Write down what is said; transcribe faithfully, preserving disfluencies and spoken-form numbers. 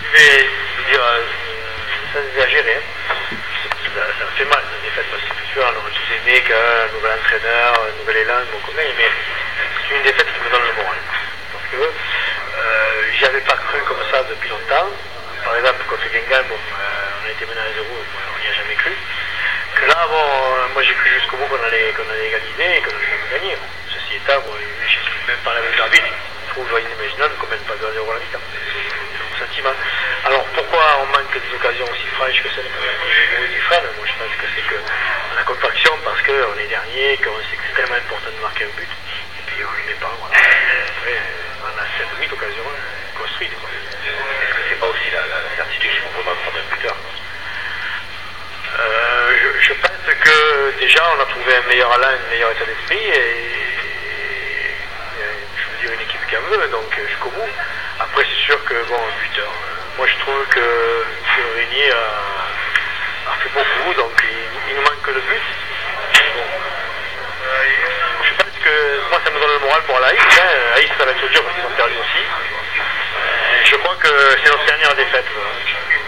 vais vous dire, euh, sans exagérer, hein. ça, ça me fait mal, cette défaite, parce que c'est sûr, on aurait tous aimé qu'un nouvel entraîneur, un nouvel élan, un bon commun, mais c'est une défaite qui me donne le moral. Parce que euh, j'y avais pas cru comme ça depuis longtemps. Par exemple, contre Guingamp, bon, euh, on a été mené à zéro, on n'y a jamais cru. Que là, bon, euh, moi j'ai cru jusqu'au bout qu'on allait, qu'on allait égaliser et qu'on allait même gagner. Bon. Ceci étant, moi, j'ai même parlé avec l'arbitre, je trouve inimaginable qu'on mène pas deux à zéro à la mi-temps. C'est mon sentiment. Alors pourquoi on manque des occasions aussi franches que celle du Fresne? Moi je pense que c'est que la compaction, parce qu'on est dernier, qu'on sait que c'est tellement important de marquer un but, et puis on ne le met pas. Voilà. Après, on a sept ou huit occasions construites. Quoi. Est-ce que c'est pas aussi la, la certitude qu'il faut vraiment prendre un buteur? Euh, je, je pense que déjà on a trouvé un meilleur Alain, un meilleur état d'esprit et, et, et je veux dire une équipe qui en veut, donc jusqu'au bout. Après c'est sûr que bon, buteur, moi je trouve que Réunier a, a fait beaucoup, donc il, il nous manque que le but. Bon. Euh, je pense que moi ça me donne le moral pour l'Aïs, hein. Aïs ça va être dur parce qu'ils ont perdu aussi. Euh, je crois que c'est notre dernière défaite. Voilà.